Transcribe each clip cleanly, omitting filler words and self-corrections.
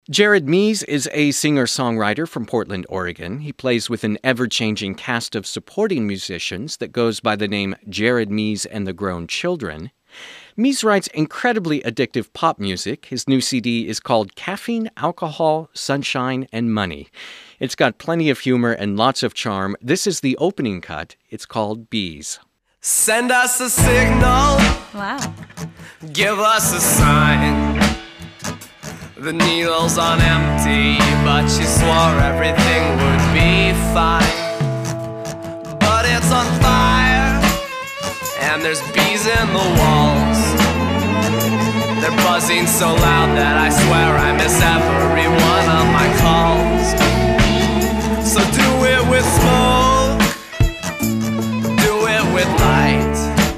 Jared Mees is a singer-songwriter from Portland, Oregon. He plays with an ever-changing cast of supporting musicians that goes by the name Jared Mees and the Grown Children. Mees writes incredibly addictive pop music. His new CD is called Caffeine, Alcohol, Sunshine, and Money. It's got plenty of humor and lots of charm. This is the opening cut. It's called Bees. Send us a signal. Wow. Give us a sign. The needle's on empty, but she swore everything would be fine. But it's on fire, and there's bees in the walls. They're buzzing so loud that I swear I miss every one of my calls. So do it with smoke, do it with light.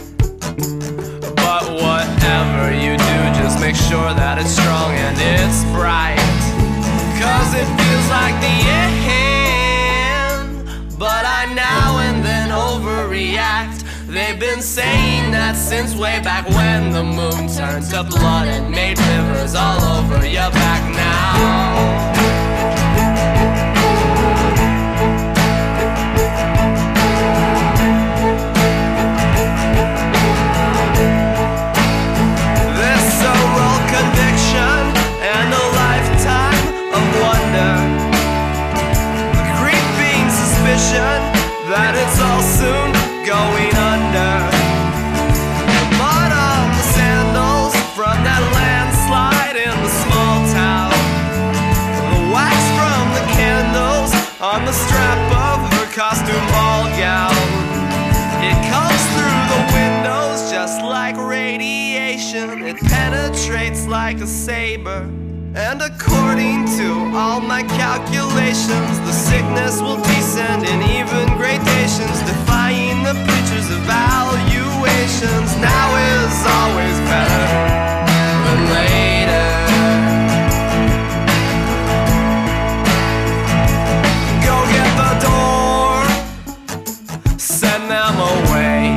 But whatever you do, just make sure that it's strong and it's bright. Cause it feels like the end, but I now and then overreact. They've been saying that since way back when the moon turned to blood and made rivers all over your back now. That it's all soon going under. The mud on the sandals from that landslide in the small town. The wax from the candles on the strap of her costume ball gown. It comes through the windows just like radiation. It penetrates like a saber. And according to all my calculations, the sickness will descend in even gradations, defying the preacher's evaluations. Now is always better than later. Go get the door, send them away.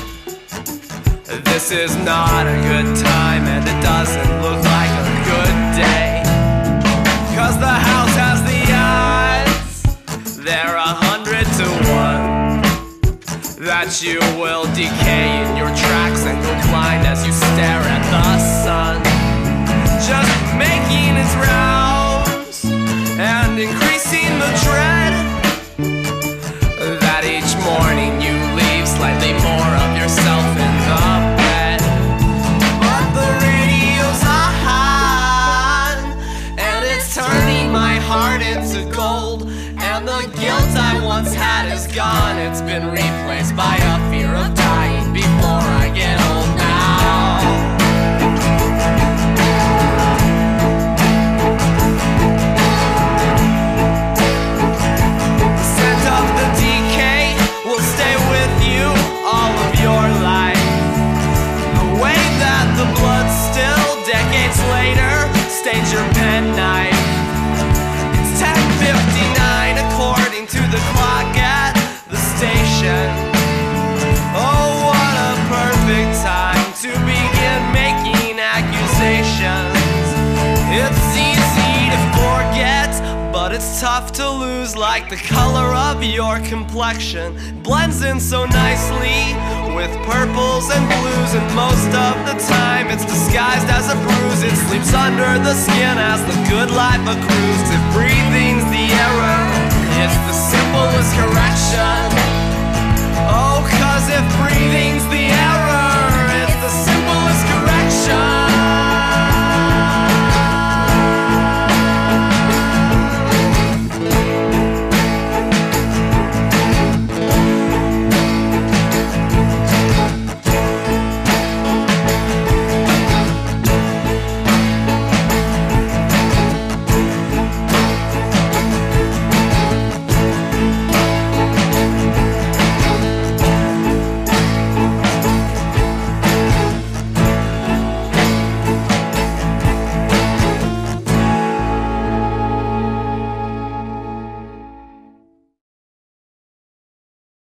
This is not a good time, and it doesn't look like a good day. Cause the house has the odds, they're 100 to 1, that you will decay in your tracks and go blind as you stare at the sun. Just making its rounds and increasing the dread, that each morning you leave slightly more of yourself in the bed. But the radio's on, and it's turning my heart into gold. And the guilt I once had is gone. It's been replaced by a fear of dying before I get old now. Stage your penknife. It's 10:59 according to the clock at the station. Oh, what a perfect time to begin making accusations. It's easy to forget, but it's tough to lose, like the color of your complexion blends in so nicely with purples and blues, and most of the time it's disguised as a bruise. It sleeps under the skin as the good life accrues. If breathing's the error, it's the simplest correction. Oh, cause if breathing's the error,